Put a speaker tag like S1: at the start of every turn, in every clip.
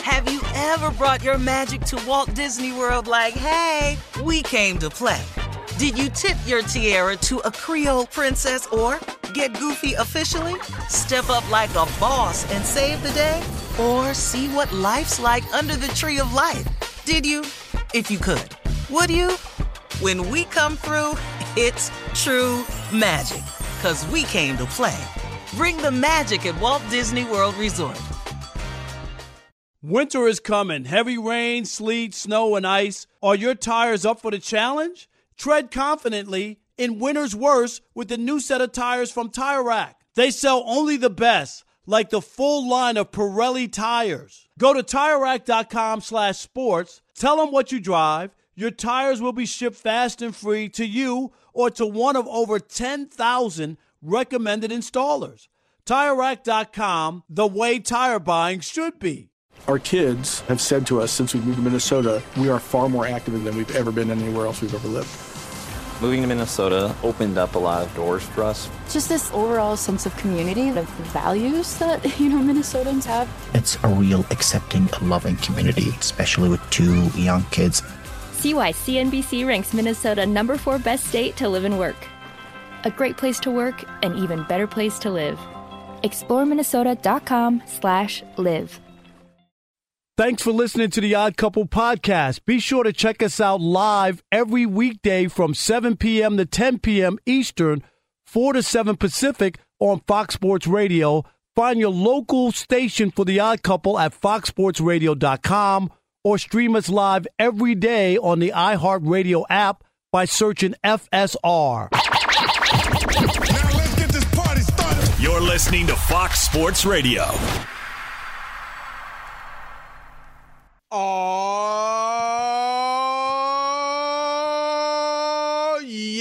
S1: Have you ever brought your magic to Walt Disney World like, hey, we came to play? Did you tip your tiara to a Creole princess or get goofy officially? Step up like a boss and save the day? Or see what life's like under the tree of life? Did you? If you could. Would you? When we come through, it's true magic. 'Cause we came to play. Bring the magic at Walt Disney World Resort.
S2: Winter is coming. Heavy rain, sleet, snow, and ice. Are your tires up for the challenge? Tread confidently in winter's worst with the new set of tires from Tire Rack. They sell only the best, like the full line of Pirelli tires. Go to TireRack.com/sports. Tell them what you drive. Your tires will be shipped fast and free to you or to one of over 10,000 recommended installers. TireRack.com, the way tire buying should be.
S3: Our kids have said to us since we moved to Minnesota, we are far more active than we've ever been anywhere else we've ever lived.
S4: Moving to Minnesota opened up a lot of doors for us.
S5: Just this overall sense of community, of the values that, Minnesotans have.
S6: It's a real accepting, loving community, especially with 2 young kids.
S7: See why CNBC ranks Minnesota number 4 best state to live and work. A great place to work, an even better place to live. ExploreMinnesota.com/live.
S2: Thanks for listening to the Odd Couple podcast. Be sure to check us out live every weekday from 7 p.m. to 10 p.m. Eastern, 4 to 7 Pacific on Fox Sports Radio. Find your local station for the Odd Couple at foxsportsradio.com or stream us live every day on the iHeartRadio app by searching FSR.
S8: Now let's get this party started.
S9: You're listening to Fox Sports Radio.
S10: Oh,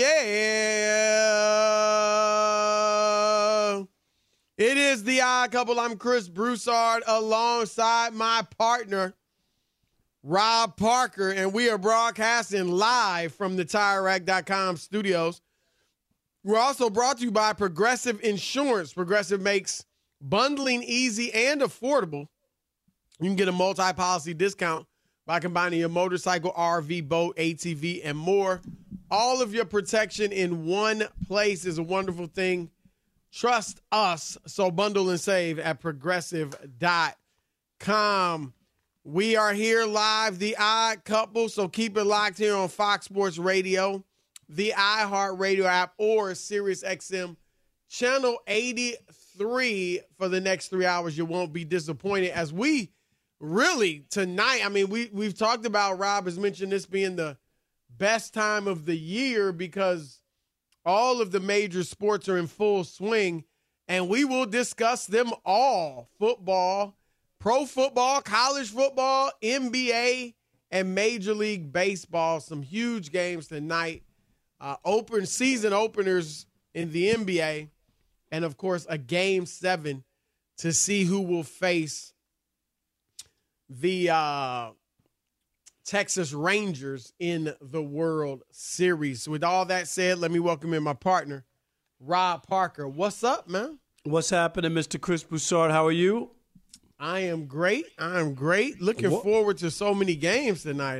S10: yeah. It is the Odd Couple. I'm Chris Broussard alongside my partner, Rob Parker, and we are broadcasting live from the TireRack.com studios. We're also brought to you by Progressive Insurance. Progressive makes bundling easy and affordable. You can get a multi-policy discount by combining your motorcycle, RV, boat, ATV, and more. All of your protection in one place is a wonderful thing. Trust us. So bundle and save at progressive.com. We are here live, the Odd Couple, so keep it locked here on Fox Sports Radio, the iHeartRadio app, or SiriusXM Channel 83 for the next 3 hours. You won't be disappointed as we really tonight, we've talked about, Rob has mentioned this being the best time of the year because all of the major sports are in full swing, and we will discuss them all. Football, pro football, college football, NBA, and Major League Baseball. Some huge games tonight. Season openers in the NBA, and, of course, a Game 7 to see who will face the Texas Rangers in the World Series. With all that said, let me welcome in my partner, Rob Parker. What's up, man?
S2: What's happening, Mr. Chris Broussard? How are you?
S10: I am great. Looking forward to so many games tonight.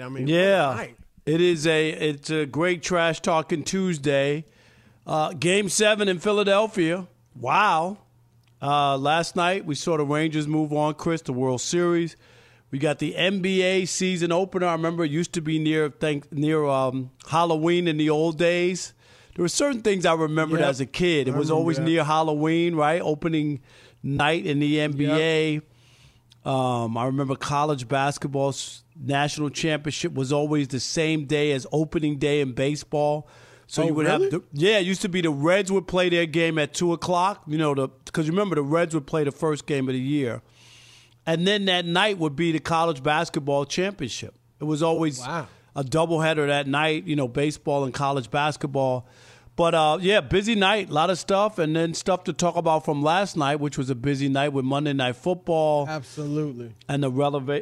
S2: It's a great trash talking Tuesday. Game 7 in Philadelphia. Wow. Last night we saw the Rangers move on, Chris, the World Series. We got the NBA season opener. I remember it used to be near Halloween in the old days. There were certain things I remembered as a kid. It was always near Halloween, right? Opening night in the NBA. I remember college basketball's national championship was always the same day as opening day in baseball. So you would have it used to be the Reds would play their game at 2:00, because remember the Reds would play the first game of the year. And then that night would be the college basketball championship. It was always a doubleheader that night, baseball and college basketball. But, busy night, a lot of stuff, and then stuff to talk about from last night, which was a busy night with Monday Night Football.
S10: Absolutely.
S2: And the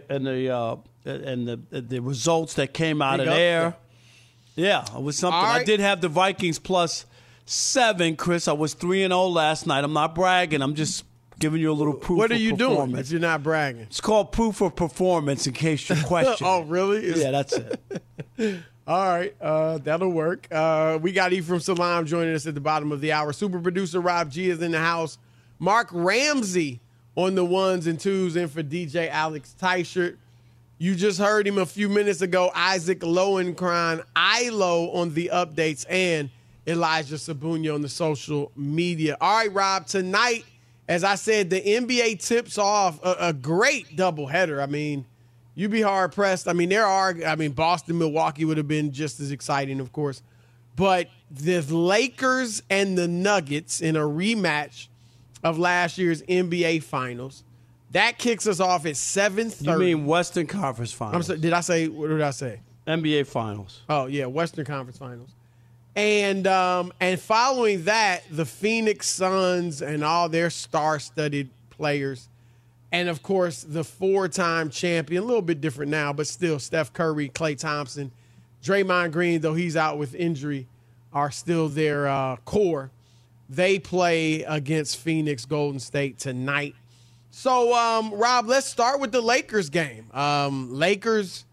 S2: results that came out of there. Yeah, it was something. Right. I did have the Vikings +7, Chris. I was 3-0 last night. I'm not bragging. I'm just Giving you a little proof.
S10: What are you
S2: of
S10: doing
S2: performance.
S10: if you're not bragging?
S2: It's called proof of performance. In case you question.
S10: Oh, really?
S2: Yeah, that's it.
S10: All right, that'll work. We got Ephraim Salam joining us at the bottom of the hour. Super producer Rob G is in the house. Mark Ramsey on the ones and twos in for DJ Alex Teichert. You just heard him a few minutes ago, Isaac Lowenkron, ILO on the updates, and Elijah Sabunia on the social media. All right, Rob, tonight, as I said, the NBA tips off a great doubleheader. I mean, you'd be hard-pressed. I mean, Boston, Milwaukee would have been just as exciting, of course. But the Lakers and the Nuggets in a rematch of last year's NBA Finals, that kicks us off at 7:30.
S2: You mean Western Conference Finals?
S10: I'm sorry, what did I say?
S2: NBA Finals.
S10: Oh, yeah, Western Conference Finals. And following that, the Phoenix Suns and all their star-studded players, and, of course, the four-time champion, a little bit different now, but still Steph Curry, Klay Thompson, Draymond Green, though he's out with injury, are still their core. They play against Phoenix Golden State tonight. So, Rob, let's start with the Lakers game. Lakers,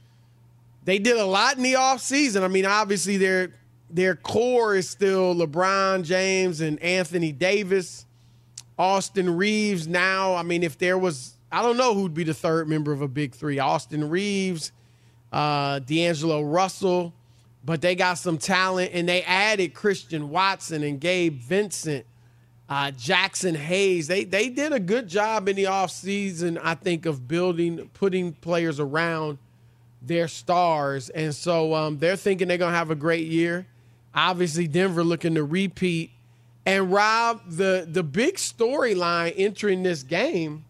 S10: they did a lot in the offseason. I mean, obviously their core is still LeBron James and Anthony Davis. Austin Reeves now. I mean, if there was, I don't know who'd be the third member of a big three. Austin Reeves, D'Angelo Russell. But they got some talent, and they added Christian Watson and Gabe Vincent, Jackson Hayes. They did a good job in the offseason, I think, of putting players around their stars. And so they're thinking they're going to have a great year. Obviously, Denver looking to repeat. And, Rob, the big storyline entering this game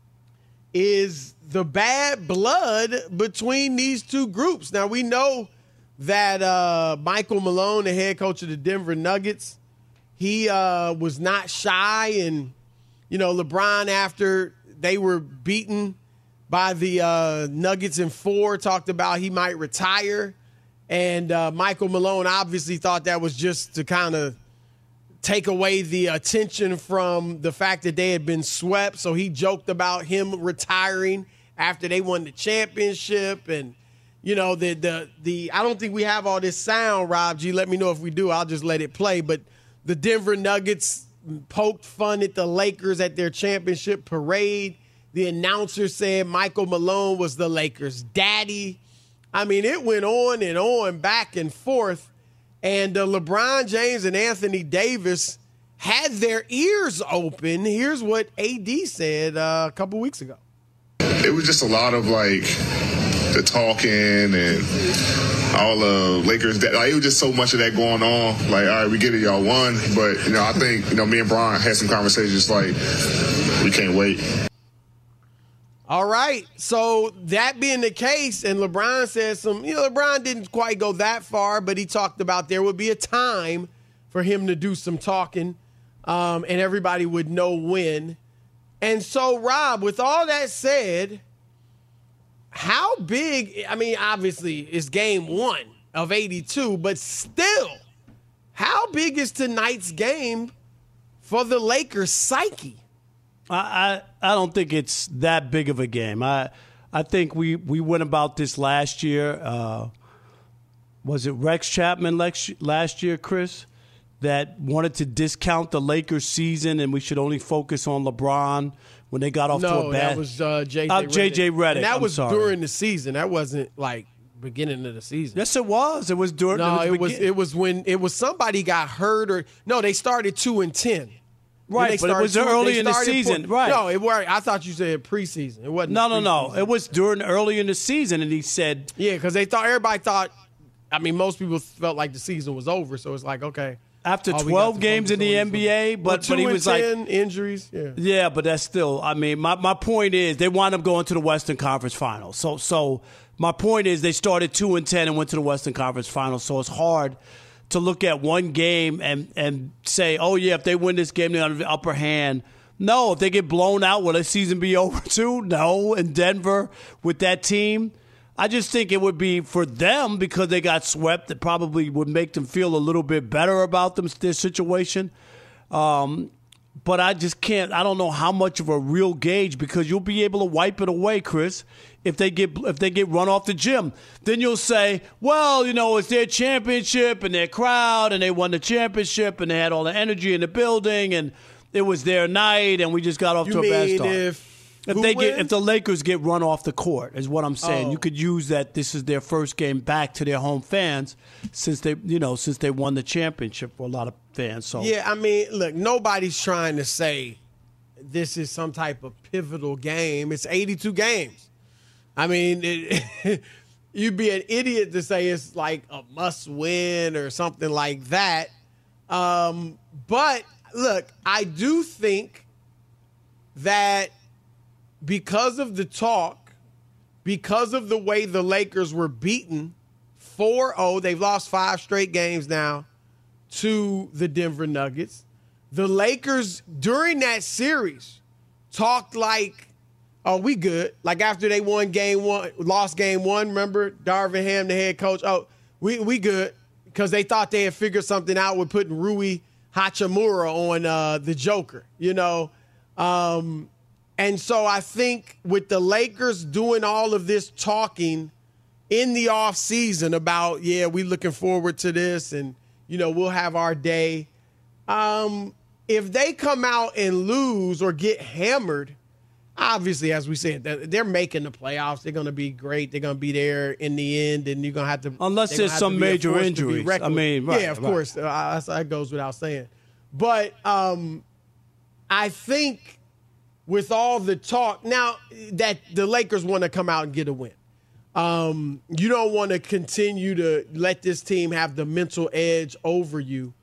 S10: is the bad blood between these two groups. Now, we know that Michael Malone, the head coach of the Denver Nuggets, he was not shy. And, you know, LeBron, after they were beaten by the Nuggets in 4, talked about he might retire. And Michael Malone obviously thought that was just to kind of take away the attention from the fact that they had been swept. So he joked about him retiring after they won the championship. And, you know, the I don't think we have all this sound, Rob G. Let me know if we do. I'll just let it play. But the Denver Nuggets poked fun at the Lakers at their championship parade. The announcer said Michael Malone was the Lakers' daddy. I mean, it went on, back and forth. And LeBron James and Anthony Davis had their ears open. Here's what AD said a couple weeks ago.
S8: It was just a lot of, like, the talking and all the Lakers. Like, it was just so much of that going on. Like, all right, we get it, y'all won. But, you know, I think, you know, me and Brian had some conversations like, we can't wait.
S10: All right. So that being the case, and LeBron said LeBron didn't quite go that far, but he talked about there would be a time for him to do some talking, and everybody would know when. And so, Rob, with all that said, how big, I mean, obviously it's game 1 of 82, but still, how big is tonight's game for the Lakers' psyche?
S2: I don't think it's that big of a game. I think we went about this last year. Was it Rex Chapman last year, Chris, that wanted to discount the Lakers season and we should only focus on LeBron when they got off to a bad...
S10: No, that was J.J.
S2: Redick.
S10: And that was during the season. That wasn't like beginning of the season.
S2: Yes, it was. It was during...
S10: No, it was when somebody got hurt or... No, they started 2-10.
S2: Right, but it was early in the season. Right.
S10: No, I thought you said preseason. It wasn't.
S2: No. It was during early in the season, and he said...
S10: Yeah, because everybody thought... I mean, most people felt like the season was over, so it's like, okay.
S2: After 12 games in the NBA, but he was like...
S10: 10 injuries, yeah.
S2: Yeah, but that's still... I mean, my point is they wound up going to the Western Conference Finals. So my point is they started 2-10 and went to the Western Conference Finals, so it's hard to look at one game and say, oh, yeah, if they win this game, they're on the upper hand. No, if they get blown out, will the season be over too? No, in Denver with that team. I just think it would be for them because they got swept. It probably would make them feel a little bit better about their situation. but I just can't. I don't know how much of a real gauge, because you'll be able to wipe it away, Chris, if they get run off the gym. Then you'll say, well, it's their championship and their crowd, and they won the championship, and they had all the energy in the building, and it was their night, and we just got off to a bad start. If the Lakers get run off the court, is what I'm saying. You could use that. This is their first game back to their home fans since they won the championship for a lot of fans. So
S10: yeah, I mean, look, nobody's trying to say this is some type of pivotal game. It's 82 games. I mean, you'd be an idiot to say it's like a must-win or something like that. But look, I do think that because of the talk, because of the way the Lakers were beaten 4-0, they've lost 5 straight games now to the Denver Nuggets. The Lakers, during that series, talked like, oh, we good. Like after they won lost game one, remember? Darvin Ham, the head coach, oh, we good. Because they thought they had figured something out with putting Rui Hachimura on the Joker, And so I think with the Lakers doing all of this talking in the offseason about, we looking forward to this and, we'll have our day. If they come out and lose or get hammered, obviously, as we said, they're making the playoffs. They're going to be great. They're going to be there in the end, and you're going to have to –
S2: unless there's some major injuries.
S10: I mean, right. Yeah, of course. That goes without saying. But I think – with all the talk now that the Lakers want to come out and get a win, you don't want to continue to let this team have the mental edge over you.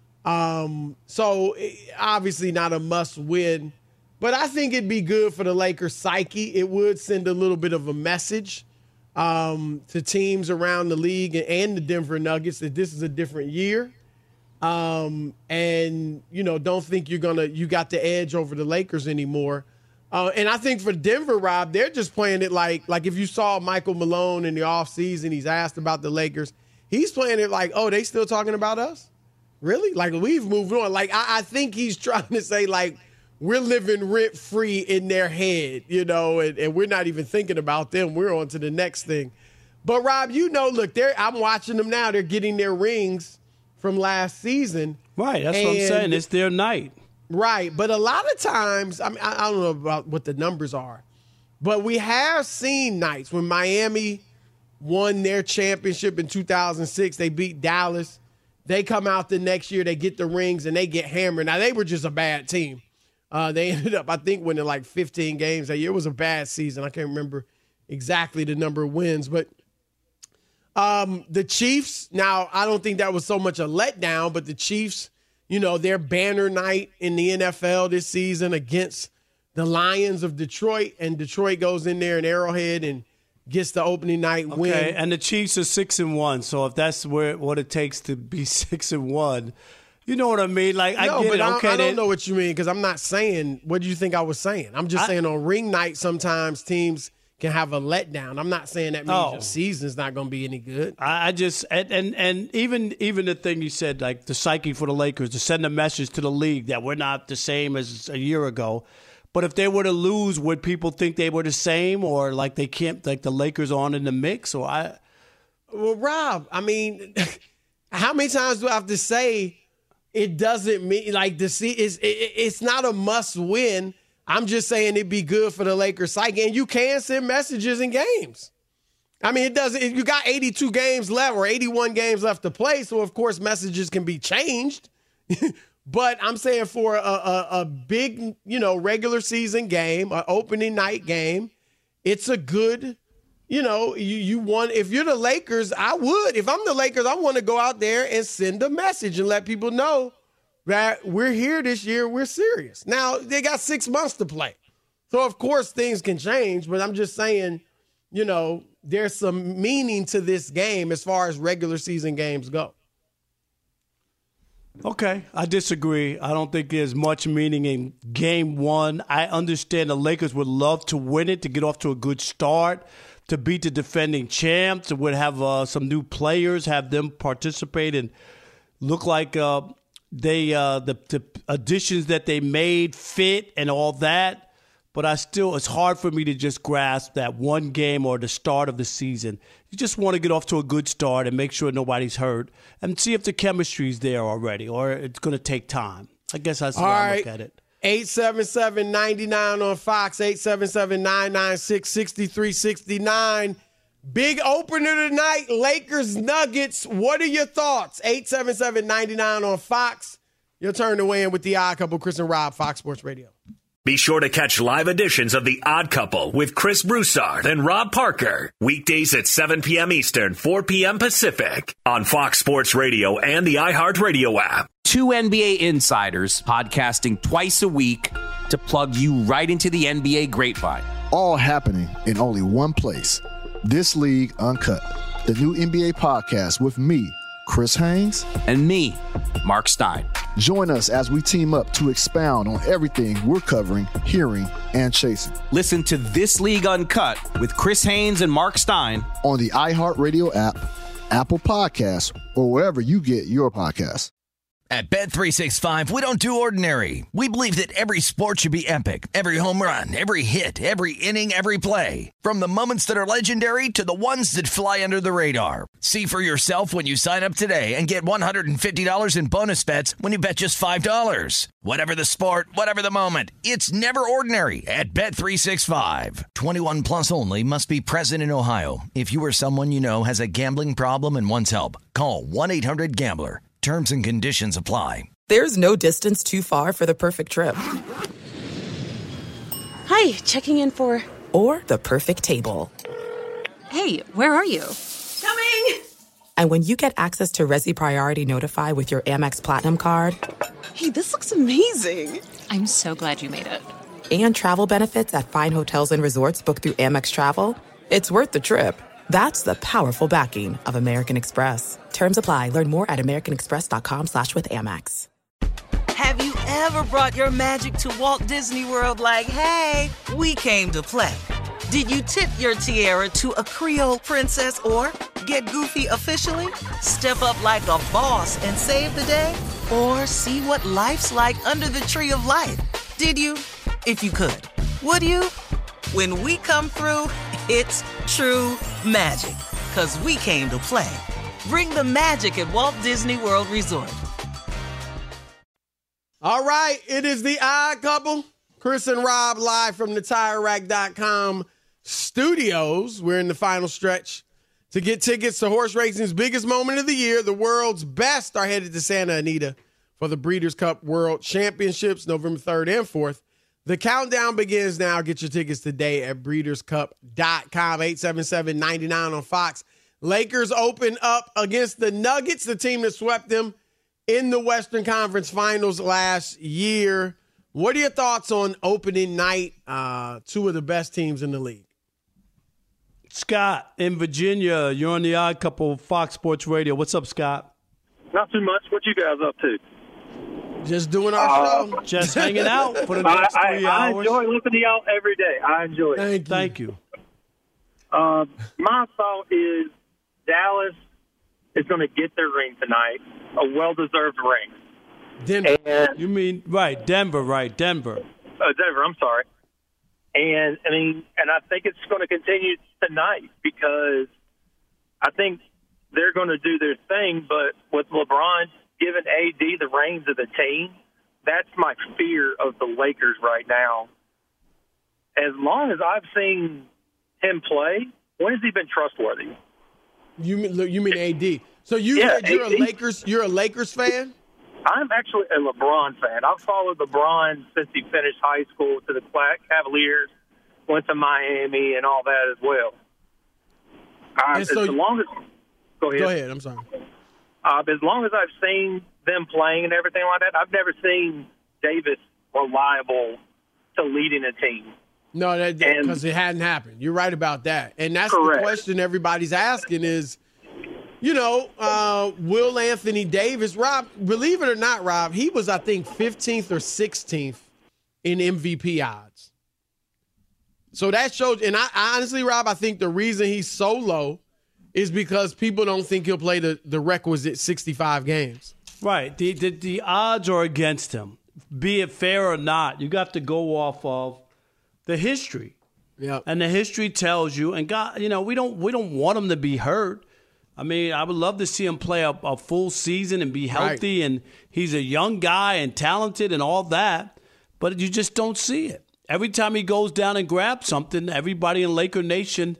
S10: So obviously not a must win, but I think it'd be good for the Lakers psyche. It would send a little bit of a message to teams around the league and the Denver Nuggets that this is a different year. And don't think you got the edge over the Lakers anymore. And I think for Denver, Rob, they're just playing it like if you saw Michael Malone in the offseason, he's asked about the Lakers. He's playing it like, oh, they still talking about us? Really? Like, we've moved on. Like, I think he's trying to say, like, we're living rent-free in their head, and we're not even thinking about them. We're on to the next thing. But, Rob, look, I'm watching them now. They're getting their rings from last season.
S2: Right, that's what I'm saying. It's their night.
S10: Right, but a lot of times, I don't know about what the numbers are, but we have seen nights when Miami won their championship in 2006. They beat Dallas. They come out the next year, they get the rings, and they get hammered. Now, they were just a bad team. They ended up, I think, winning like 15 games that year. It was a bad season. I can't remember exactly the number of wins, but the Chiefs, now, I don't think that was so much a letdown, but the Chiefs, their banner night in the NFL this season against the Lions of Detroit, and Detroit goes in there in Arrowhead and gets the opening night win.
S2: Okay, and the Chiefs are 6-1, so if that's what it takes to be 6-1, you know what I mean? Like, I get it. Okay,
S10: I don't know what you mean, because I'm not saying what do you think I was saying. I'm just saying on ring night sometimes teams can have a letdown. I'm not saying that means your season's not going to be any good.
S2: I just and even the thing you said, like the psyche for the Lakers, to send a message to the league that we're not the same as a year ago. But if they were to lose, would people think they were the same, or like they can't, like the Lakers aren't in the mix? Well,
S10: Rob, I mean, how many times do I have to say it doesn't mean like it's not a must win? I'm just saying it'd be good for the Lakers psyche, and you can send messages in games. I mean, it doesn't. You got 82 games left or 81 games left to play, so of course messages can be changed. But I'm saying for a big, regular season game, an opening night game, it's a good, you want. If you're the Lakers, I would. If I'm the Lakers, I want to go out there and send a message and let people know that we're here this year, we're serious. Now, they got 6 months to play. So, of course, things can change, but I'm just saying, there's some meaning to this game as far as regular season games go.
S2: Okay, I disagree. I don't think there's much meaning in game one. I understand the Lakers would love to win it, to get off to a good start, to beat the defending champs, would have some new players, have them participate and look like the additions that they made fit and all that. But it's hard for me to just grasp that one game or the start of the season. You just want to get off to a good start and make sure nobody's hurt and see if the chemistry's there already, or it's going to take time. I guess that's how I look at it.
S10: 877-99 on Fox, 877-996-6369. Big opener tonight, Lakers Nuggets. What are your thoughts? 877-99 on Fox. Your turn to weigh in with the Odd Couple, Chris and Rob, Fox Sports Radio.
S9: Be sure to catch live editions of The Odd Couple with Chris Broussard and Rob Parker. Weekdays at 7 p.m. Eastern, 4 p.m. Pacific on Fox Sports Radio and the iHeartRadio app.
S11: Two NBA insiders podcasting twice a week to plug you right into the NBA grapevine.
S12: All happening in only one place. This League Uncut, the new NBA podcast with me, Chris Haynes,
S11: and me, Mark Stein.
S12: Join us as we team up to expound on everything we're covering, hearing, and chasing.
S11: Listen to This League Uncut with Chris Haynes and Mark Stein
S12: on the iHeartRadio app, Apple Podcasts, or wherever you get your podcasts.
S13: At Bet365, we don't do ordinary. We believe that every sport should be epic. Every home run, every hit, every inning, every play. From the moments that are legendary to the ones that fly under the radar. See for yourself when you sign up today and get $150 in bonus bets when you bet just $5. Whatever the sport, whatever the moment, it's never ordinary at Bet365. 21 plus only. Must be present in Ohio. If you or someone you know has a gambling problem and wants help, call 1-800-GAMBLER. Terms and conditions apply.
S14: There's no distance too far for the perfect trip.
S15: Hi, checking in for...
S14: Or the perfect table.
S15: Hey, where are you? Coming!
S14: And when you get access to Resi Priority Notify with your Amex Platinum card...
S15: Hey, this looks amazing. I'm so glad you made it.
S14: And travel benefits at fine hotels and resorts booked through Amex Travel. It's worth the trip. That's the powerful backing of American Express. Terms apply. Learn more at americanexpress.com/withAmex.
S1: Have you ever brought your magic to Walt Disney World like, hey, we came to play? Did you tip your tiara to a Creole princess or get goofy officially? Step up like a boss and save the day? Or see what life's like under the tree of life? Did you? If you could. Would you? When we come through, it's true magic. 'Cause we came to play. Bring the magic at Walt Disney World Resort.
S10: All right, it is the Odd Couple. Chris and Rob live from the TireRack.com studios. We're in the final stretch to get tickets to horse racing's biggest moment of the year. The world's best are headed to Santa Anita for the Breeders' Cup World Championships, November 3rd and 4th. The countdown begins now. Get your tickets today at breederscup.com. 877-99 on Fox. Lakers open up against the Nuggets, the team that swept them in the Western Conference Finals last year. What are your thoughts on opening night? Two of the best teams in the league.
S2: Scott in Virginia, you're on the Odd Couple, Fox Sports Radio. What's up, Scott?
S16: Not too much. What you guys up to?
S10: Just doing our show.
S2: Just hanging out for the next 3 hours.
S16: I enjoy listening to y'all every day. I enjoy it.
S2: Thank you.
S16: My thought is Dallas is going to get their ring tonight, a well-deserved ring.
S10: Denver.
S2: You mean, right, Denver, right, Denver.
S16: Denver, I'm sorry. And I think it's going to continue tonight because I think they're going to do their thing, but with LeBron giving AD the reins of the team, that's my fear of the Lakers right now. As long as I've seen him play, when has he been trustworthy?
S10: You mean AD? So you're a Lakers fan?
S16: I'm actually a LeBron fan. I've followed LeBron since he finished high school to the Cavaliers, went to Miami, and all that as well. Go ahead.
S10: I'm sorry.
S16: As long as I've seen them playing and everything like that, I've never seen Davis reliable to leading a tean.
S10: No, because it hadn't happened. You're right about that. And that's
S16: correct.
S10: The question everybody's asking is, will Anthony Davis, Rob, believe it or not, Rob, he was, I think, 15th or 16th in MVP odds. So that shows, and I honestly, Rob, I think the reason he's so low is because people don't think he'll play the requisite 65 games.
S2: Right. The odds are against him, be it fair or not. You got to go off of the history.
S10: Yeah.
S2: And the history tells you, and God, we don't want him to be hurt. I mean, I would love to see him play a full season and be healthy, and he's a young guy and talented and all that, but you just don't see it. Every time he goes down and grabs something, everybody in Laker Nation,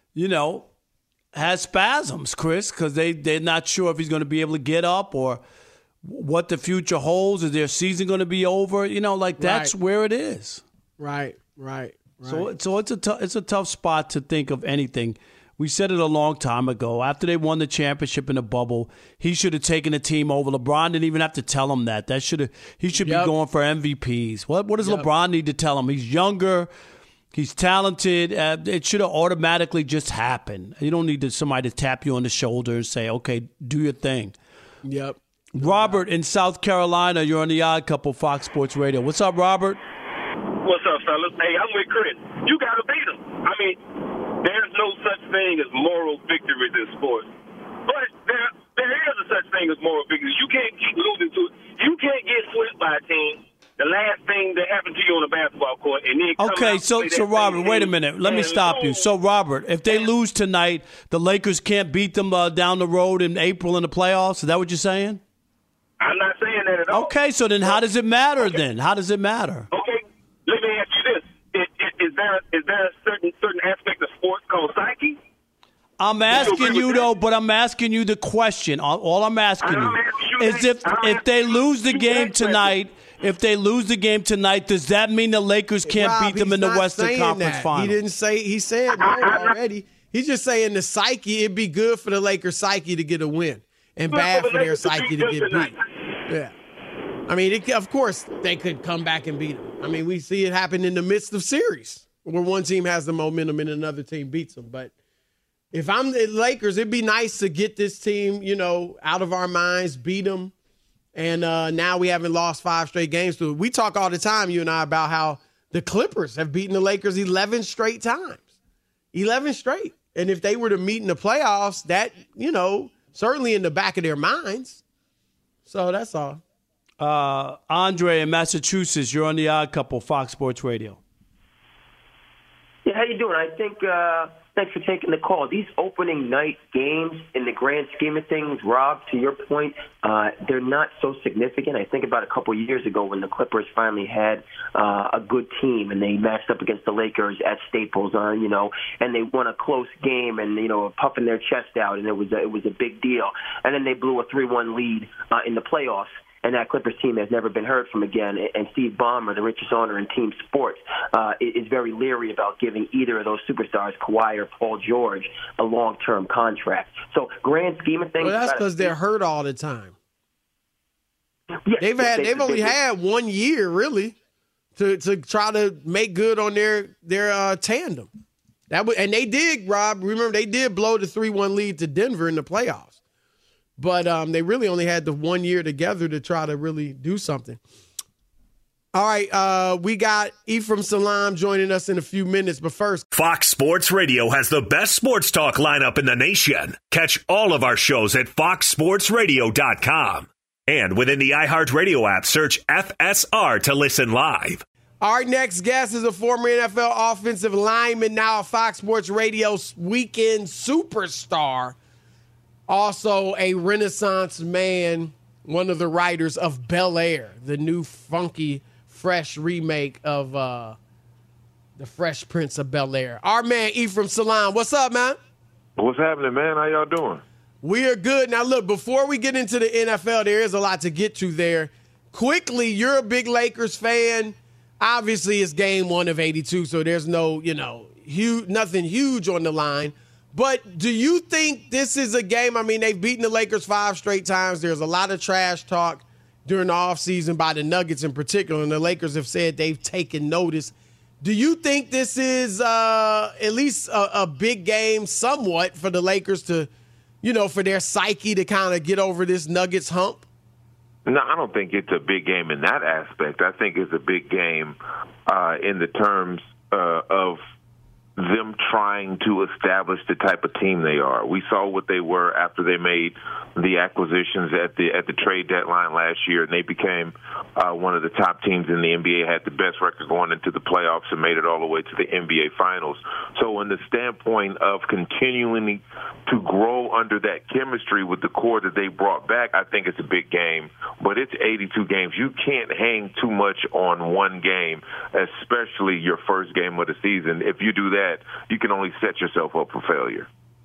S2: has spasms, Chris, because they're not sure if he's going to be able to get up or what the future holds. Is their season going to be over? That's where it is.
S10: Right.
S2: So it's a tough spot to think of anything. We said it a long time ago. After they won the championship in the bubble, he should have taken the team over. LeBron didn't even have to tell him that. He should be going for MVPs. What does LeBron need to tell him? He's younger. He's talented. It should have automatically just happened. You don't need somebody to tap you on the shoulder and say, okay, do your thing.
S10: Yep.
S2: Robert in South Carolina, you're on the Odd Couple, Fox Sports Radio. What's up, Robert?
S17: What's up, fellas? Hey, I'm with Chris. You got to beat him. I mean, there's no such thing as moral victory in sports. But there is a such thing as moral victory. You can't keep losing to it. You can't get swept by a team. The last thing that happened to you on the basketball court, and then
S2: okay, so Robert, wait a minute. Let me stop you. So, Robert, if they lose tonight, the Lakers can't beat them down the road in April in the playoffs? Is that what you're saying?
S17: I'm not saying that at all.
S2: Okay, so then how does it matter then? How does it matter?
S17: Okay, let me ask you this. Is there a certain aspect of sports called psyche?
S2: I'm asking you, though, but I'm asking you the question. All I'm asking you is if they lose the game tonight, does that mean the Lakers can't beat them in the Western Conference Final?
S10: He didn't say. He said no already. He's just saying the psyche. It'd be good for the Lakers' psyche to get a win, and bad for their psyche to get beat. Yeah. I mean, of course, they could come back and beat them. I mean, we see it happen in the midst of series where one team has the momentum and another team beats them. But if I'm the Lakers, it'd be nice to get this team, out of our minds, beat them. And now we haven't lost 5 straight games to it. We talk all the time, you and I, about how the Clippers have beaten the Lakers 11 straight times. 11 straight. And if they were to meet in the playoffs, that, certainly in the back of their minds. So that's all.
S2: Andre in Massachusetts, you're on the Odd Couple, Fox Sports Radio.
S18: Yeah, how you doing? I think thanks for taking the call. These opening night games, in the grand scheme of things, Rob, to your point, they're not so significant. I think about a couple years ago when the Clippers finally had a good team and they matched up against the Lakers at Staples, and they won a close game and puffing their chest out, and it was a big deal. And then they blew a 3-1 lead in the playoffs. And that Clippers team has never been heard from again. And Steve Ballmer, the richest owner in team sports, is very leery about giving either of those superstars, Kawhi or Paul George, a long-term contract. So, grand scheme of things.
S10: Well, that's because they're hurt all the time. Yeah, they've only had 1 year really to try to make good on their tandem. And they did, Rob. Remember, they did blow the 3-1 lead to Denver in the playoffs. But they really only had the 1 year together to try to really do something. All right, we got Ephraim Salam joining us in a few minutes, but first.
S9: Fox Sports Radio has the best sports talk lineup in the nation. Catch all of our shows at foxsportsradio.com. And within the iHeartRadio app, search FSR to listen live.
S10: Our next guest is a former NFL offensive lineman, now a Fox Sports Radio weekend superstar. Also a Renaissance man, one of the writers of Bel-Air, the new funky, fresh remake of The Fresh Prince of Bel-Air. Our man, Ephraim Salam. What's up, man?
S19: What's happening, man? How y'all doing?
S10: We are good. Now, look, before we get into the NFL, there is a lot to get to there. Quickly, you're a big Lakers fan. Obviously, it's game 1 of 82, so there's no, nothing huge on the line. But do you think this is a game? I mean, they've beaten the Lakers 5 straight times. There's a lot of trash talk during the offseason by the Nuggets in particular, and the Lakers have said they've taken notice. Do you think this is at least a big game somewhat for the Lakers to, for their psyche to kind of get over this Nuggets hump?
S19: No, I don't think it's a big game in that aspect. I think it's a big game in the terms of them trying to establish the type of team they are. We saw what they were after they made the acquisitions at the trade deadline last year, and they became one of the top teams in the NBA, had the best record going into the playoffs, and made it all the way to the NBA Finals. So in the standpoint of continuing to grow under that chemistry with the core that they brought back, I think it's a big game. But it's 82 games. You can't hang too much on one game, especially your first game of the season. If you do that, you can only set yourself up for failure.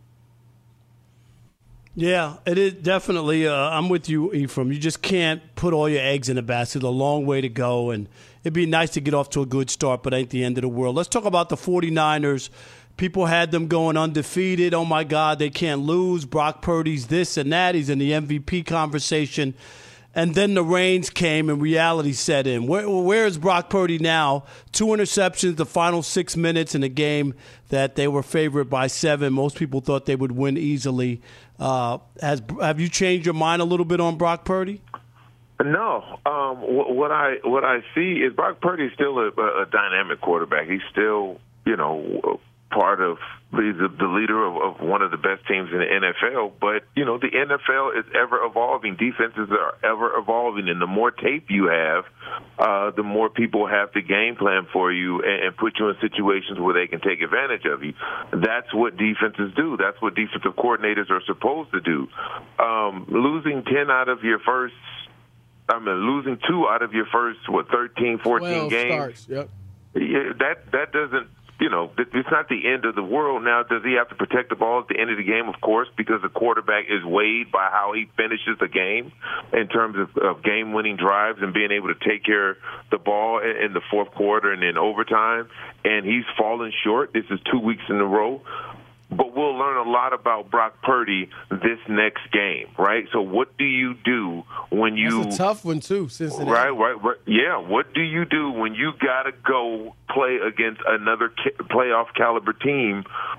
S2: Yeah, it is definitely. I'm with you, Ephraim. You just can't put all your eggs in a basket. A long way to go, and it'd be nice to get off to a good start, but ain't the end of the world. Let's talk about the 49ers. People had them going undefeated. Oh, my God, they can't lose. Brock Purdy's this and that. He's in the MVP conversation. And then the rains came and reality set in. Where is Brock Purdy now? 2 interceptions, the final 6 minutes in a game that they were favored by 7. Most people thought they would win easily. Have you changed your mind a little bit on Brock Purdy?
S19: No. What I see is Brock Purdy is still a dynamic quarterback. He's still, part of he's the leader of one of the best teams in the NFL. But, the NFL is ever evolving. Defenses are ever evolving. And the more tape you have, the more people have to game plan for you and put you in situations where they can take advantage of you. That's what defenses do. That's what defensive coordinators are supposed to do. Losing 10 out of your first losing 2 out of your first, 13, 14 games.
S10: Starts, yep.
S19: Yeah, that doesn't, it's not the end of the world. Now, does he have to protect the ball at the end of the game? Of course, because the quarterback is weighed by how he finishes the game in terms of game-winning drives and being able to take care of the ball in the fourth quarter and in overtime. And he's fallen short. This is 2 weeks in a row. But we'll learn a lot about Brock Purdy this next game, right? So what do you do when you...
S10: That's a tough one, too, Cincinnati.
S19: Right. Yeah, what do you do when you got to go play against another playoff-caliber team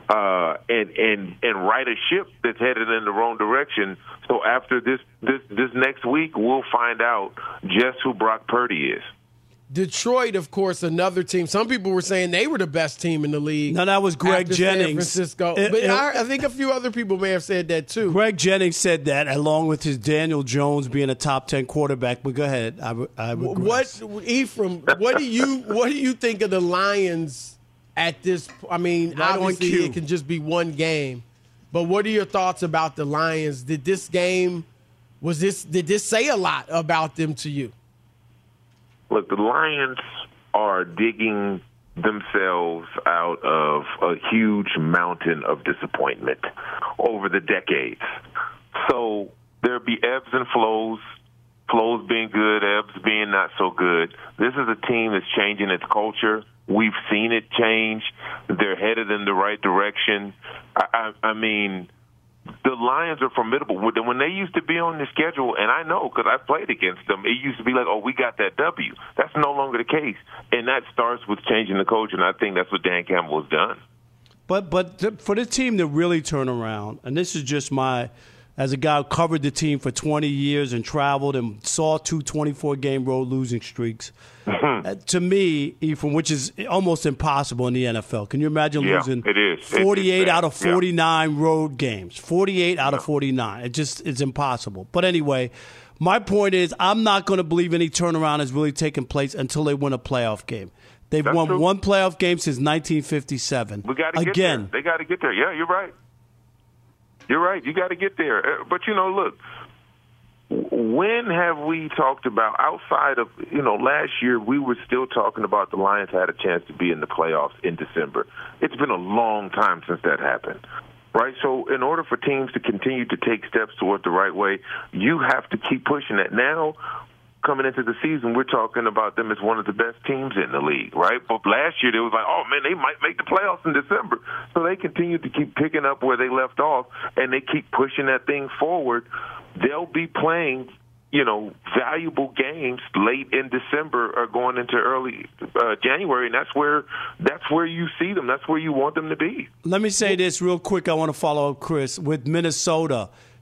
S19: and right a ship that's headed in the wrong direction? So after this next week, we'll find out just who Brock Purdy is.
S10: Detroit, of course, another team. Some people were saying they were the best team in the league.
S2: No, that was Greg Jennings.
S10: San Francisco. I think a few other people may have said that too.
S2: Greg Jennings said that, along with his Daniel Jones being a top 10 quarterback. But go ahead.
S10: Ephraim? What do you think of the Lions at this? I mean, obviously it can just be one game, but what are your thoughts about the Lions? Did this say a lot about them to you?
S19: Look, the Lions are digging themselves out of a huge mountain of disappointment over the decades. So there'll be ebbs and flows being good, ebbs being not so good. This is a team that's changing its culture. We've seen it change. They're headed in the right direction. I mean, the Lions are formidable. When they used to be on the schedule, and I know because I played against them, it used to be like, oh, we got that W. That's no longer the case. And that starts with changing the coach, and I think that's what Dan Campbell has done.
S2: But for the team to really turn around, and this is just as a guy who covered the team for 20 years and traveled and saw 2 24-game road losing streaks, to me, Ephraim, which is almost impossible in the NFL. Can you imagine losing 48 out of 49 road games? 48 out of 49. It's impossible. But anyway, my point is I'm not going to believe any turnaround has really taken place until they win a playoff game. They've won one playoff game since 1957.
S19: We got to get there. They got to get there. Yeah, you're right. You're right. You got to get there. But, look, when have we talked about outside of, last year we were still talking about the Lions had a chance to be in the playoffs in December. It's been a long time since that happened, right? So in order for teams to continue to take steps toward the right way, you have to keep pushing that. Now, coming into the season, we're talking about them as one of the best teams in the league, right? But last year, they was like, oh, man, they might make the playoffs in December. So they continue to keep picking up where they left off, and they keep pushing that thing forward. They'll be playing, valuable games late in December or going into early January, and that's where you see them. That's where you want them to be.
S2: Let me say this real quick. I want to follow up, Chris, with Minnesota.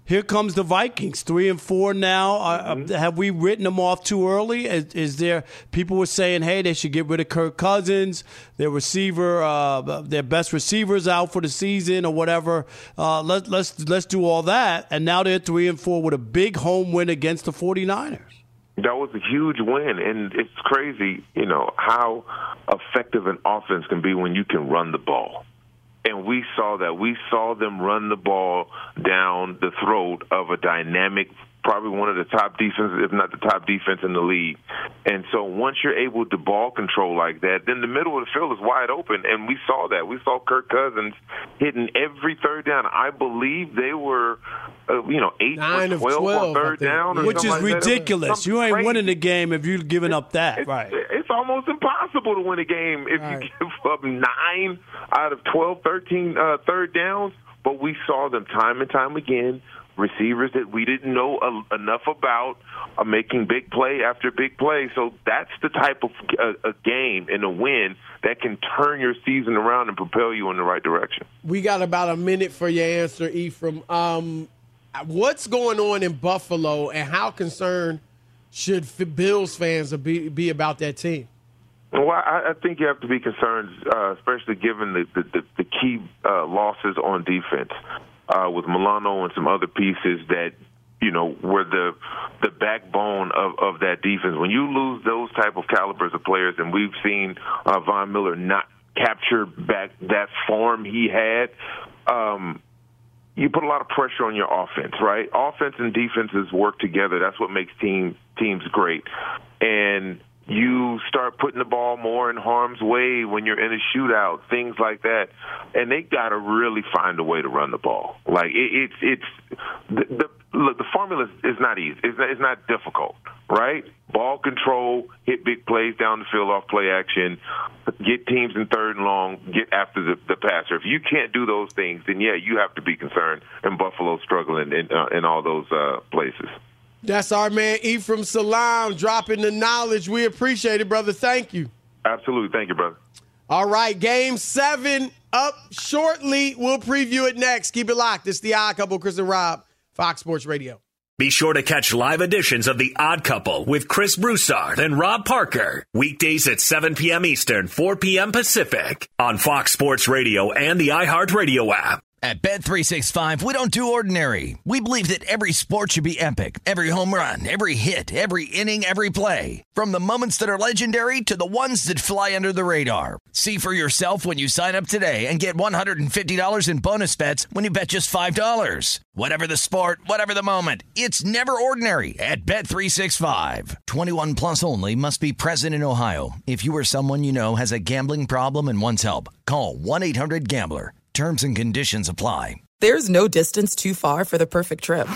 S2: here comes the Vikings, 3-4 now. Have we written them off too early? Is there people were saying, hey, they should get rid of Kirk Cousins, their receiver, their best receivers out for the season or whatever. Let's do all that. And now they're 3-4 with a big home win against the 49ers.
S19: That was a huge win, and it's crazy, how effective an offense can be when you can run the ball. And we saw that. We saw them run the ball down the throat of a dynamic, probably one of the top defenses, if not the top defense in the league. And so once you're able to ball control like that, then the middle of the field is wide open, and we saw that. We saw Kirk Cousins hitting every third down. I believe they were, 8 for 12 on third down.
S2: Which is
S19: like
S2: ridiculous. You ain't
S19: crazy.
S2: Winning the game if you're giving up that. Right.
S19: It's almost impossible to win a game if you give up 9 out of 12, 13 third downs. But we saw them time and time again, receivers that we didn't know enough about are making big play after big play. So that's the type of a game and a win that can turn your season around and propel you in the right direction.
S10: We got about a minute for your answer, Ephraim. What's going on in Buffalo, and how concerned should Bills fans be about that team?
S19: Well, I think you have to be concerned, especially given the key losses on defense with Milano and some other pieces that, were the backbone of that defense. When you lose those type of calibers of players, and we've seen Von Miller not capture back that form he had, you put a lot of pressure on your offense, right? Offense and defenses work together. That's what makes teams great. And you start putting the ball more in harm's way when you're in a shootout, things like that. And they got to really find a way to run the ball. Like the formula is not easy. It's not difficult, right? Ball control, hit big plays down the field off play action, get teams in third and long, get after the passer. If you can't do those things, then you have to be concerned. And Buffalo's struggling in all those places.
S10: That's our man Ephraim Salaam dropping the knowledge. We appreciate it, brother. Thank you.
S19: Absolutely. Thank you, brother.
S10: All right, Game 7 up shortly. We'll preview it next. Keep it locked. It's The Odd Couple, Chris and Rob, Fox Sports Radio.
S9: Be sure to catch live editions of The Odd Couple with Chris Broussard and Rob Parker. Weekdays at 7 p.m. Eastern, 4 p.m. Pacific on Fox Sports Radio and the iHeartRadio app.
S13: At Bet365, we don't do ordinary. We believe that every sport should be epic. Every home run, every hit, every inning, every play. From the moments that are legendary to the ones that fly under the radar. See for yourself when you sign up today and get $150 in bonus bets when you bet just $5. Whatever the sport, whatever the moment, it's never ordinary at Bet365. 21 plus only. Must be present in Ohio. If you or someone you know has a gambling problem and wants help, call 1-800-GAMBLER. Terms and conditions apply.
S14: There's no distance too far for the perfect trip.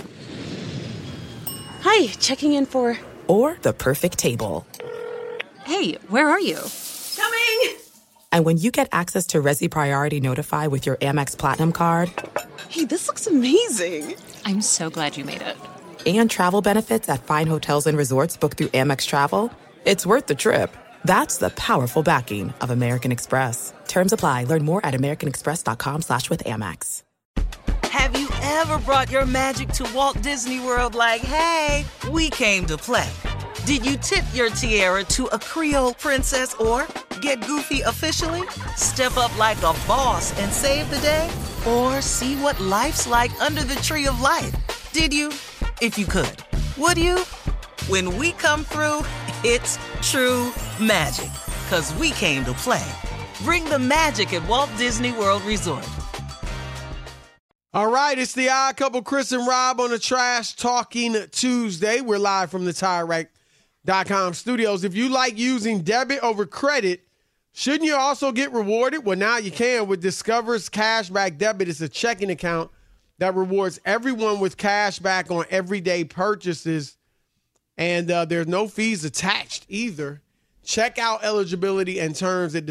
S15: Hi, checking in for...
S14: Or the perfect table.
S15: Hey, where are you? Coming!
S14: And when you get access to Resi Priority Notify with your Amex Platinum card...
S15: Hey, this looks amazing! I'm so glad you made it.
S14: And travel benefits at fine hotels and resorts booked through Amex Travel, it's worth the trip. That's the powerful backing of American Express. Terms apply. Learn more at americanexpress.com/withAmex.
S1: Have you ever brought your magic to Walt Disney World like, hey, we came to play? Did you tip your tiara to a Creole princess or get goofy officially? Step up like a boss and save the day? Or see what life's like under the tree of life? Did you? If you could. Would you? When we come through, it's true magic. 'Cause we came to play. Bring the magic at Walt Disney World Resort.
S10: All right, it's The Odd Couple, Chris and Rob on a Trash Talking Tuesday. We're live from the TireRack.com studios. If you like using debit over credit, shouldn't you also get rewarded? Well, now you can with Discover's Cashback Debit. It's a checking account that rewards everyone with cash back on everyday purchases. And there's no fees attached either. Check out eligibility and terms at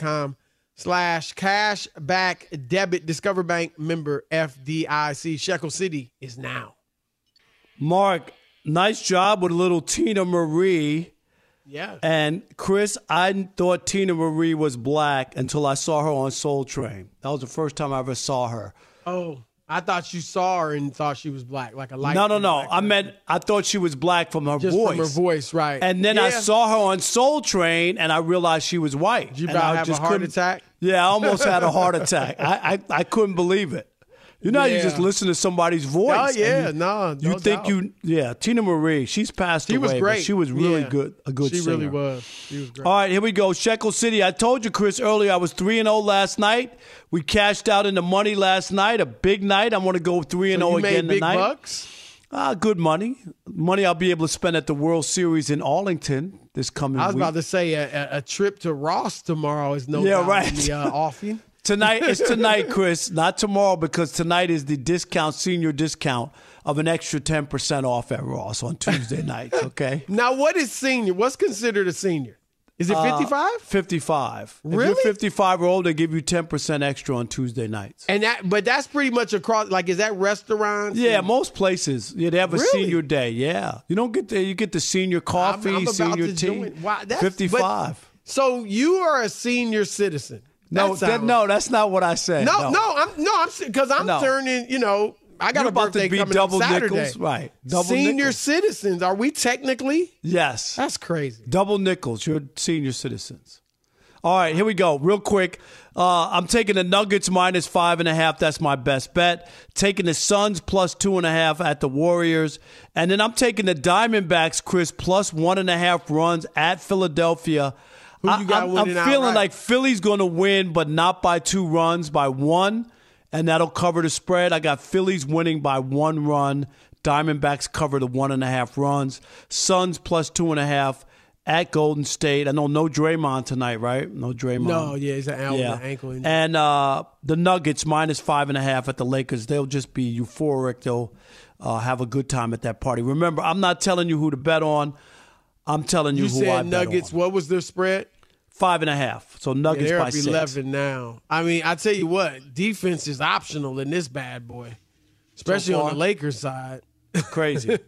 S10: discover.com/cashback debit. Discover Bank member FDIC. Shekel City is now.
S2: Mark, nice job with little Tina Marie.
S10: Yeah.
S2: And Chris, I thought Tina Marie was black until I saw her on Soul Train. That was the first time I ever saw her.
S10: Oh. I thought you saw her and thought she was black, like a light.
S2: No. I thought she was black from her
S10: just
S2: voice.
S10: From her voice, right.
S2: And then I saw her on Soul Train, and I realized she was white.
S10: Did you about have a heart attack?
S2: Yeah, I almost had a heart attack. I couldn't believe it. You know, you just listen to somebody's voice.
S10: Oh, yeah,
S2: you think doubt. Tina Marie, she's passed away.
S10: She was great.
S2: She was really good, a good singer.
S10: She really was. She was great.
S2: All right, here we go. Shekel City. I told you, Chris, earlier I was 3-0 last night. We cashed out in the money last night, a big night. I want to go 3-0 again tonight.
S10: Made big bucks?
S2: Good money. Money I'll be able to spend at the World Series in Arlington this coming week.
S10: I was about to say a trip to Ross tomorrow is no doubt in the offing.
S2: It's tonight, Chris, not tomorrow, because tonight is the senior discount of an extra 10% off at Ross on Tuesday nights, okay?
S10: Now, what is senior? What's considered a senior? Is it 55?
S2: 55.
S10: Really?
S2: If you're 55 or older, they give you 10% extra on Tuesday nights.
S10: But that's pretty much across, like, is that restaurants?
S2: Yeah, most places. Yeah, they have a senior day, yeah. You don't get you get the senior coffee,
S10: I'm
S2: senior tea.
S10: Wow,
S2: 55.
S10: So you are a senior citizen.
S2: No, that's not what I said.
S10: Because I'm turning, I got
S2: You're
S10: a birthday
S2: about to be
S10: coming
S2: double
S10: up Saturday.
S2: nickels, right? Double
S10: senior
S2: nickels.
S10: citizens, are we technically?
S2: Yes.
S10: That's crazy.
S2: Double nickels, you're senior citizens. All right, here we go. Real quick. I'm taking the Nuggets minus 5.5. That's my best bet. Taking the Suns plus 2.5 at the Warriors. And then I'm taking the Diamondbacks, Chris, plus 1.5 runs at Philadelphia.
S10: Who you got winning
S2: I'm feeling
S10: outright?
S2: like Philly's going to win, but not by 2 runs, by 1, and that'll cover the spread. I got Phillies winning by 1 run. Diamondbacks cover the 1.5 runs. Suns plus 2.5 at Golden State. I know no Draymond tonight, right? No Draymond.
S10: No, he's an ankle injury.
S2: And the Nuggets minus 5.5 at the Lakers. They'll just be euphoric. They'll have a good time at that party. Remember, I'm not telling you who to bet on. I'm telling you who I bet on.
S10: You said Nuggets, what was their spread?
S2: 5.5. So Nuggets
S10: they're
S2: by
S10: up
S2: 6.
S10: 11 now. I mean, I tell you what, defense is optional in this bad boy, especially on the Lakers side.
S2: Crazy.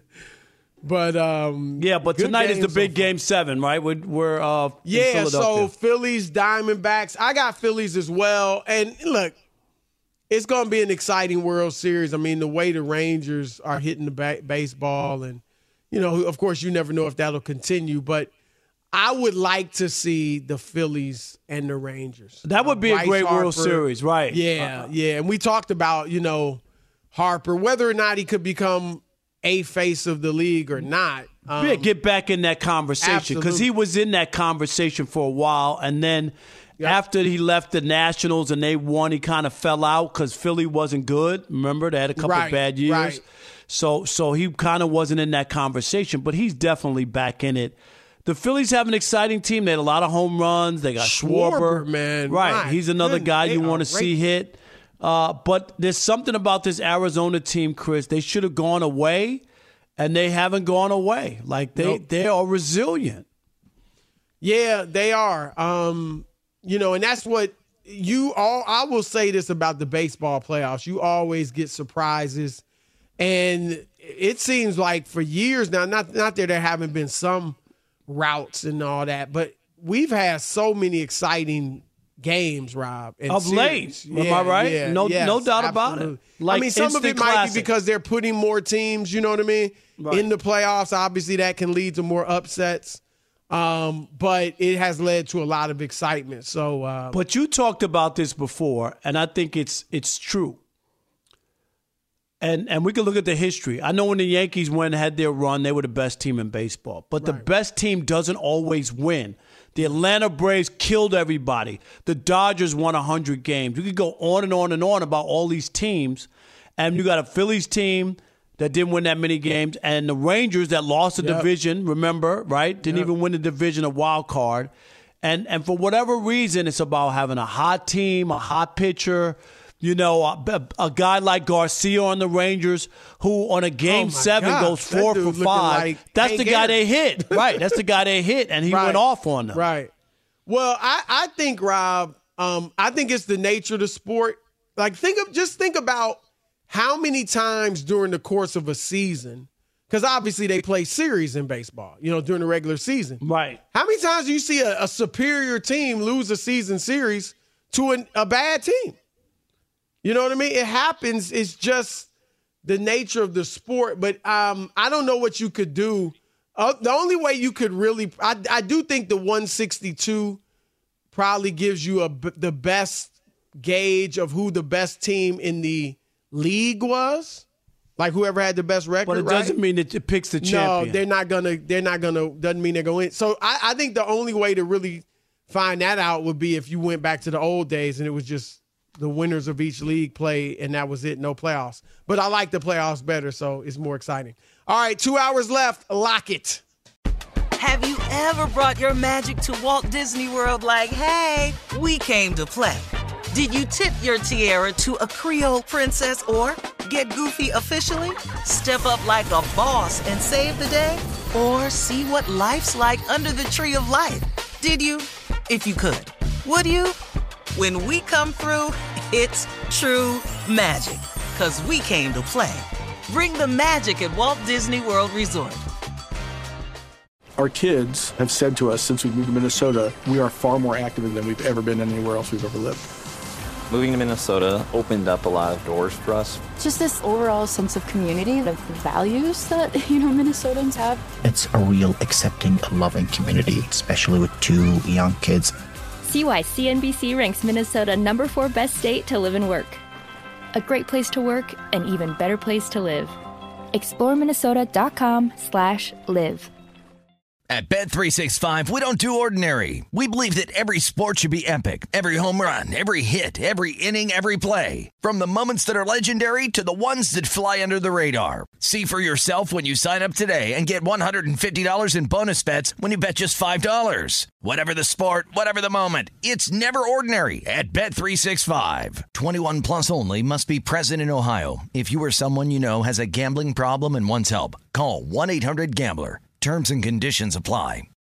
S10: But
S2: but tonight is the big game 7, right? We're in Philadelphia.
S10: So Phillies, Diamondbacks. I got Phillies as well. And look, it's going to be an exciting World Series. I mean, the way the Rangers are hitting the baseball, and of course, you never know if that'll continue, but I would like to see the Phillies and the Rangers.
S2: That would be a great
S10: Harper.
S2: World Series, right?
S10: Yeah, And we talked about, Harper, whether or not he could become a face of the league or not.
S2: Get back in that conversation, because he was in that conversation for a while, and then after he left the Nationals and they won, he kind of fell out because Philly wasn't good. Remember, they had a couple of bad years.
S10: Right.
S2: So he kind of wasn't in that conversation, but he's definitely back in it. The Phillies have an exciting team. They had a lot of home runs. They got Schwarber.
S10: Man.
S2: Right. He's another guy you want to see hit. But there's something about this Arizona team, Chris. They should have gone away, and they haven't gone away. Like, they are resilient.
S10: Yeah, they are. And that's what I will say this about the baseball playoffs. You always get surprises. And it seems like for years now, not that there haven't been some routes and all that, but we've had so many exciting games, Rob.
S2: Of late. Am I right?
S10: Yeah,
S2: no doubt about it. Like,
S10: some of it might
S2: classic.
S10: be because they're putting more teams, you know what I mean, in the playoffs. Obviously, that can lead to more upsets. But it has led to a lot of excitement. So,
S2: but you talked about this before, and I think it's true. And we can look at the history. I know when the Yankees had their run, they were the best team in baseball. But the best team doesn't always win. The Atlanta Braves killed everybody. The Dodgers won 100 games. You could go on and on and on about all these teams. And you got a Phillies team that didn't win that many games. And the Rangers that lost the division, remember, right? Didn't even win the division, a wild card. And for whatever reason, it's about having a hot team, a hot pitcher. A guy like Garcia on the Rangers, who on a game 7 goes 4 for 5. That's the guy they hit. Right. That's the guy they hit, and he went off on them.
S10: Right. Well, I think, Rob, I think it's the nature of the sport. Like, think about how many times during the course of a season, because obviously they play series in baseball, during the regular season.
S2: Right.
S10: How many times do you see a superior team lose a season series to a bad team? You know what I mean? It happens. It's just the nature of the sport. But I don't know what you could do. The only way you could really – I do think the 162 probably gives you the best gauge of who the best team in the league was. Like whoever had the best record,
S2: but it doesn't mean that it picks the champion.
S10: No, they're not gonna. Doesn't mean they're going. So I think the only way to really find that out would be if you went back to the old days and it was just the winners of each league play and that was it, no playoffs. But I like the playoffs better, so it's more exciting. All right, 2 hours left. Lock it.
S1: Have you ever brought your magic to Walt Disney World like, hey, we came to play? Did you tip your tiara to a Creole princess or get goofy officially? Step up like a boss and save the day? Or see what life's like under the tree of life? Did you? If you could. Would you? When we come through, it's true magic. 'Cause we came to play. Bring the magic at Walt Disney World Resort.
S3: Our kids have said to us since we moved to Minnesota, we are far more active than we've ever been anywhere else we've ever lived.
S4: Moving to Minnesota opened up a lot of doors for us.
S5: Just this overall sense of community, of the values that, Minnesotans have.
S6: It's a real accepting, loving community, especially with 2 young kids.
S7: See why CNBC ranks Minnesota number 4 best state to live and work. A great place to work, an even better place to live. ExploreMinnesota.com/live.
S13: At Bet365, we don't do ordinary. We believe that every sport should be epic. Every home run, every hit, every inning, every play. From the moments that are legendary to the ones that fly under the radar. See for yourself when you sign up today and get $150 in bonus bets when you bet just $5. Whatever the sport, whatever the moment, it's never ordinary at Bet365. 21 plus only. Must be present in Ohio. If you or someone you know has a gambling problem and wants help, call 1-800-GAMBLER. Terms and conditions apply.